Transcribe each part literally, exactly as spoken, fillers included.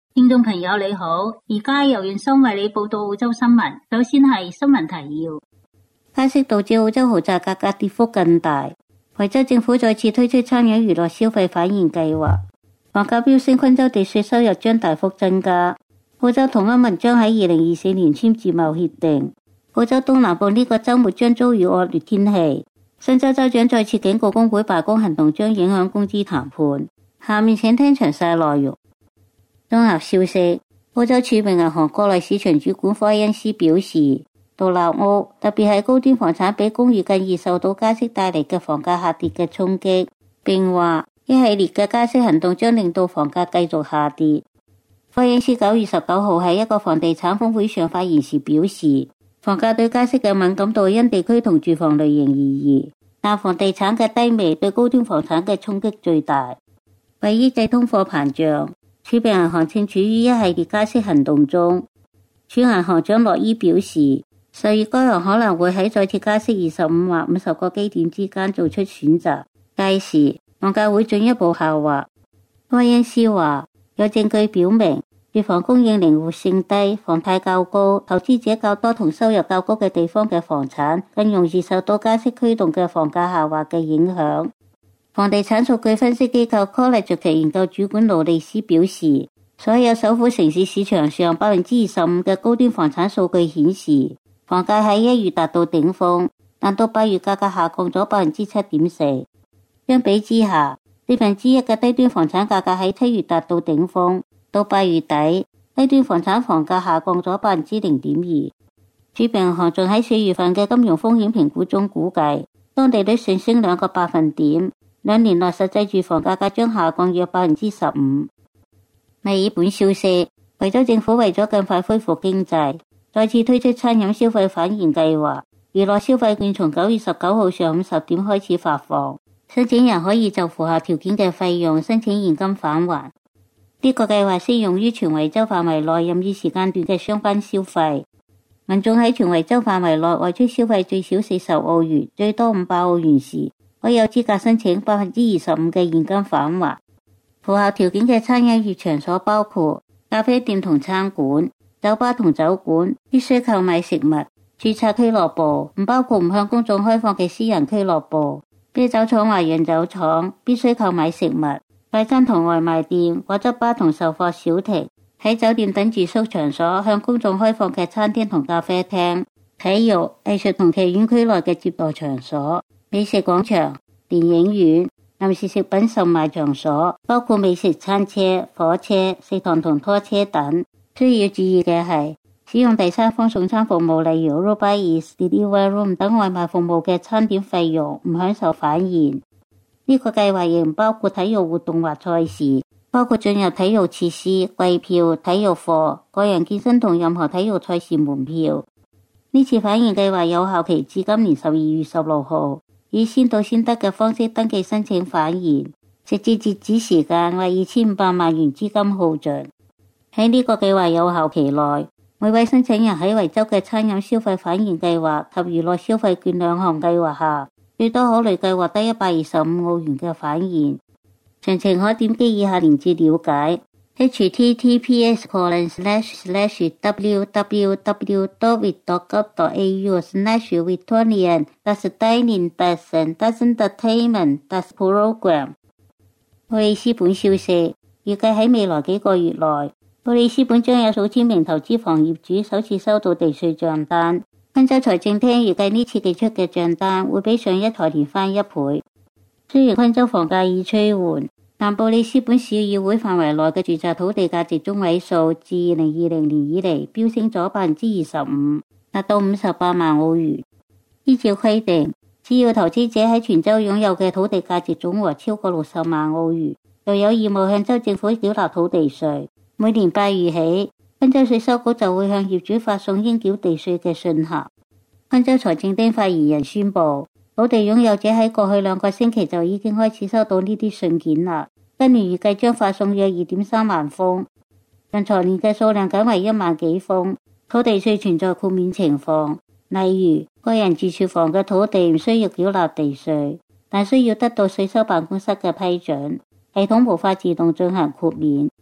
聽眾朋友你好，而家由袁生為你報道澳洲新聞。首先係新聞提要。加息導致澳洲豪宅價格跌幅更大。維州政府再次推出餐飲娛樂消費返現計劃。房價飆升，昆州地稅收入將大幅增加。澳洲同歐盟將喺二零二四年簽自貿協定。澳洲東南部呢個週末將遭遇惡劣天氣。新州州長再次警告工會罷工行動將影響工資談判。下面請聽詳細內容。綜合消息，澳洲儲備銀行國內市場主管科恩斯表示，獨立屋特別係高端房產比公寓更易受到加息帶嚟嘅房價下跌嘅衝擊，並話一系列嘅加息行動將令到房價繼續下跌。科恩斯九月十九號喺一個房地產峰會上發言時表示，房價對加息嘅敏感度因地區同住房類型而異，但房地產嘅低微對高端房產嘅衝擊最大。為抑制通貨膨脹，儲備銀行正處於一系列加息行動中。儲銀行長洛伊表示，十月該行可能會喺再次加息二十五或五十個基點之間做出選擇，屆時房價會進一步下滑。科恩斯話，有證據表明住房供應靈活性低、房貸較高、投資者較多同收入較高嘅地方嘅房產更容易受到加息驅動嘅房價下滑嘅影響。房地產數據分析機構 College 及研究主管勞利斯表示，所有首府城市市場上百分之二十五嘅高端房產數據顯示，房價喺一月達到頂峰，但到八月價格下降咗百分之七點四。相比之下，四分之一嘅低端房產價格喺七月達到頂峰，到八月底，低端房產房價下降咗百分之零點二。儲備銀行仲喺四月份嘅金融風險評估中估計，當地率上升兩個百分點。兩年內實際住房價格將下降約百分之十五。墨爾本消息，維州政府為咗更快恢復經濟，再次推出餐飲消費返現計劃。娛樂消費券從九月十九號上午十點開始發放，申請人可以就符合條件嘅費用申請現金返還。呢個計劃適用於全維州範圍內任意時間段嘅相關消費。民眾喺全維州範圍內外出消費最少四十澳元，最多五百澳元時，可有資格申請百分之二十五嘅現金返還。符合條件嘅餐飲業場所包括咖啡店同餐館、酒吧同酒館，必須購買食物；註冊俱樂部唔包括唔向公眾開放嘅私人俱樂部；啤酒廠或釀酒廠必須購買食物；快餐同外賣店、果汁吧同售貨小亭；喺酒店等住宿場所向公眾開放嘅餐廳同咖啡廳；體育、藝術同劇院區內嘅接待場所。美食廣場、電影院、臨時食品售賣場所，包括美食餐車、火車、食堂同拖車等。需要注意嘅係，使用第三方送餐服務，例如 Uber Eats、Deliveroo 等外賣服務嘅餐點費用唔享受返現。呢個計劃亦唔包括體育活動或賽事，包括進入體育設施、季票、體育課、個人健身同任何體育賽事門票。呢次返現計劃有效期至今年十二月十六號。以先到先得嘅方式登記申請返現，直至截止時間為二千五百萬元資金耗盡。喺呢個計劃有效期內，每位申請人喺維州嘅餐飲消費返現計劃及娛樂消費券兩項計劃下，最多可累計獲得一百二十五澳元嘅返現。詳情可點擊以下鏈接了解。h t t p s colon slash slash w w w dot vic dot gov dot a u slash victorian dash dining dash dash entertainment dash program。布里斯本消息，預計喺未來幾個月內，布里斯本將有數千名投資房業主首次收到地稅賬單。昆州財政廳預計呢次寄出嘅賬單會比上一台連翻一倍。雖然昆州房價已趨緩，但布里斯本市議會範圍內嘅住宅土地價值中位數自二零二零年以嚟飆升咗百分之二十五，達到五十八萬澳元。依照規定，只要投資者喺全州擁有嘅土地價值總和超過六十萬澳元，就有義務向州政府繳納土地稅。每年八月起，昆州稅收局就會向業主發送應繳地稅嘅信函。昆州財政廳發言人宣布，土地擁有者喺過去兩個星期就已經開始收到呢啲信件啦。今年預計將發送約二點三萬封，但財年嘅數量僅為一萬幾封。土地稅存在豁免情況，例如個人住處房嘅土地唔需要繳納地稅，但需要得到稅收辦公室嘅批准，系統無法自動進行豁免。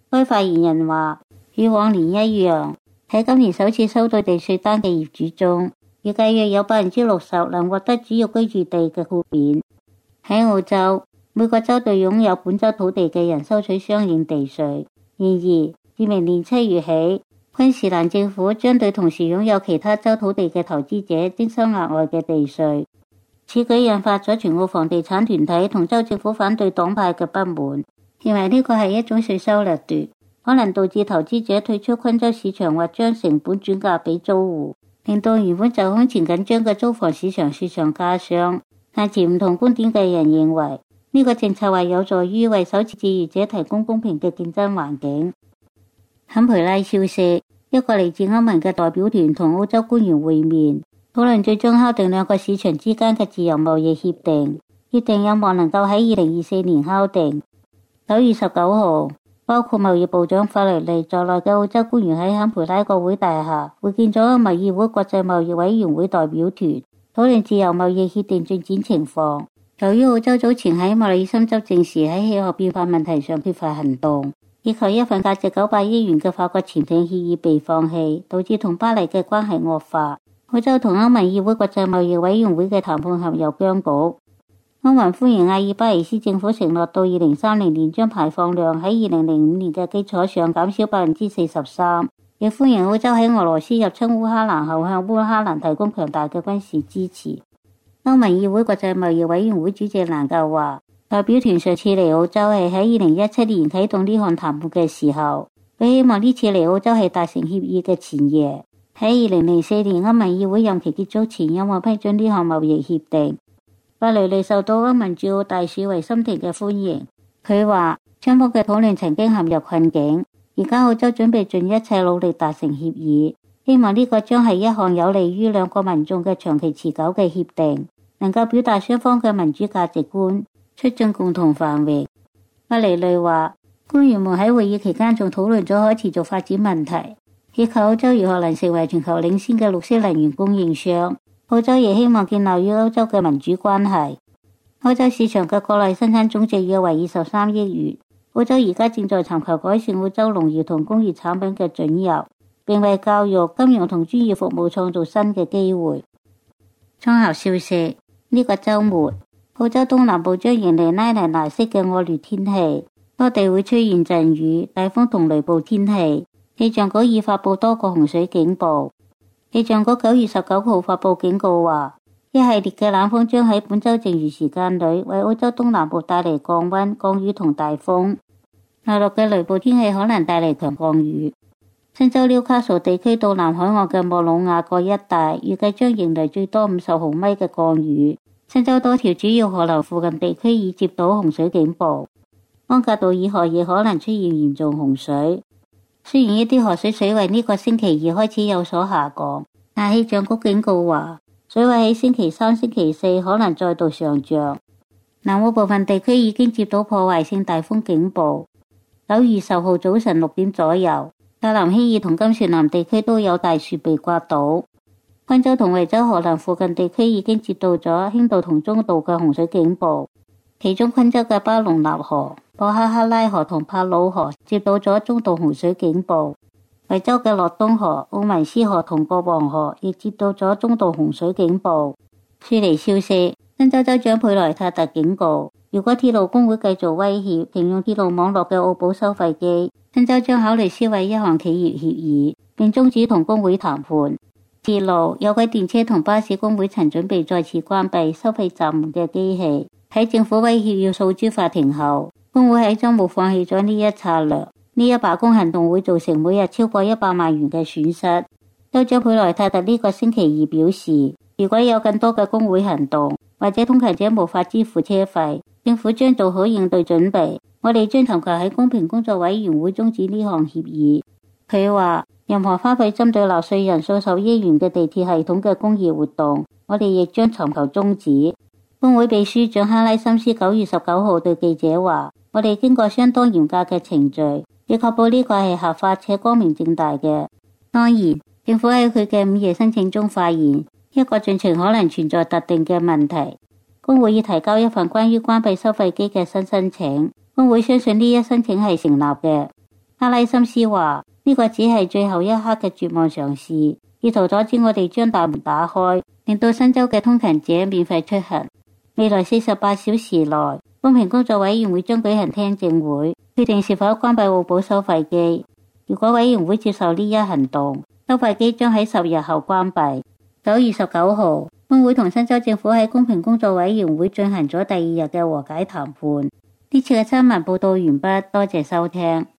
該發言人話，與往年一樣，喺今年首次收到地稅單嘅業主中，預計約有百分之六十能獲得主要居住地嘅豁免。喺澳洲，每個州對擁有本州土地嘅人收取相應地稅。然而，自明年七月起，昆士蘭政府將對同時擁有其他州土地嘅投資者徵收額外嘅地稅。此舉引發咗全澳房地產團體同州政府反對黨派嘅不滿，認為呢個係一種稅收掠奪，可能導致投資者退出昆州市場或將成本轉嫁俾租戶，令到原本就空前緊張嘅租房市場雪上加霜。但持唔同觀點嘅人認為，呢個政策或有助於為首次置業者提供公平嘅競爭環境。坎培拉消息，一個嚟自歐盟嘅代表團同澳洲官員會面，討論最終敲定兩個市場之間嘅自由貿易協定。協定有望能夠喺二零二四年敲定。九月十九號，包括貿易部長法雷利在內嘅澳洲官員喺坎培拉國會大廈會見咗歐盟議會國際貿易委員會代表團，討論自由貿易協定進展情況。由於澳洲早前喺莫里森執政時喺氣候變化問題上缺乏行動，以及一份價值九百億元嘅法國潛艇協議被放棄，導致同巴黎嘅關係惡化。澳洲同歐盟議會國際貿易委員會嘅談判陷入僵局。歐盟歡迎阿爾巴尼斯政府承諾到二零三零年將排放量喺二零零五年嘅基礎上減少百分之四十三，亦歡迎澳洲喺俄羅斯入侵烏克蘭後向烏克蘭提供強大嘅軍事支持。歐盟議會國際貿易委員會主席蘭格話，代表團上次嚟澳洲係喺二零一七年啟動呢項談判嘅時候，佢希望呢次嚟澳洲係達成協議嘅前夜。喺二零零四年歐盟議會任期結束前有望批准呢項貿易協定。法雷利受到歐盟駐澳大使維森廷嘅歡迎，佢話雙方嘅討論曾經陷入困境，而家澳洲準備盡一切努力達成協議，希望呢個將係一項有利於兩個民眾嘅長期持久嘅協定，能夠表達雙方嘅民主價值觀，促進共同繁榮。法雷利話，官員們喺會議期間仲討論咗可持續發展問題，以及澳洲如何能成為全球領先嘅綠色能源供應商。澳洲亦希望建立與歐洲嘅民主關係。歐洲市場嘅國內生產總值約為二十三億元。澳洲而家正在尋求改善澳洲農業同工業產品嘅准入，並為教育、金融同專業服務創造新嘅機會。綜合消息，呢、這個週末，澳洲東南部將迎嚟拉尼娜式嘅惡劣天氣，多地會出現陣雨、大風同雷暴天氣。氣象局已發布多個洪水警報。氣象局九月十九號發布警告話，一系列嘅冷鋒將喺本周剩餘時間裏為澳洲東南部帶嚟降溫、降雨同大風。內陸嘅雷暴天氣可能帶嚟強降雨。新州紐卡素地區到南海岸嘅莫魯亞角一帶預計將迎嚟最多五十毫米嘅降雨。新州多條主要河流附近地區已接到洪水警報。安格道爾河亦可能出現嚴重洪水。雖然一啲河水水位呢個星期二開始有所下降，但氣象局警告話，水位喺星期三、星期四可能再度上漲。南澳部分地區已經接到破壞性大風警報。九月十號早晨六點左右，格林希爾同金船南地區都有大樹被刮倒。昆州同維州河南附近地區已經接到咗輕度同中度嘅洪水警報，其中昆州嘅巴隆納河、博哈克拉河同帕魯河接到咗中度洪水警報，維州嘅洛東河、奧文斯河同國王河亦接到咗中度洪水警報。雪梨消息，新州州長佩萊塔特警告，如果鐵路工會繼續威脅停用鐵路網絡嘅澳寶收費機，新州將考慮銷毀一項企業協議，並終止同工會談判。鐵路、有軌電車同巴士工會曾準備再次關閉收費閘門嘅機器，喺政府威脅要訴諸法庭後，工會喺周末放棄咗呢一策略。呢一罷工行動會造成每日超過一百萬元嘅損失。州長佩萊塔特呢個星期二表示，如果有更多嘅工會行動，或者通勤者無法支付車費，政府將做好應對準備。我哋將尋求喺公平工作委員會終止呢項協議。佢話，任何花費針對納稅人數十億元嘅地鐵系統嘅工業活動，我哋亦將尋求終止。工會秘書長哈拉森斯九月十九號對記者話，我哋經過相當嚴格嘅程序，要確保呢個係合法且光明正大嘅。當然，政府喺佢嘅午夜申請中發現一個進程可能存在特定嘅問題。工會已提交一份關於關閉收費機嘅新申請，工會相信呢一申請係成立嘅。 阿拉森斯話：呢個只係最後一刻嘅絕望嘗試，意圖阻止我哋將大門打開，令到新州嘅通勤者免費出行。未來四十八小時內，公平工作委員會將舉行聽證會，決定是否關閉澳寶收費機。如果委員會接受呢一行動，收費機將喺十日後關閉。九月十九號，工會同新州政府喺公平工作委員會進行咗第二日嘅和解談判。呢次嘅新聞報道完畢，多謝收聽。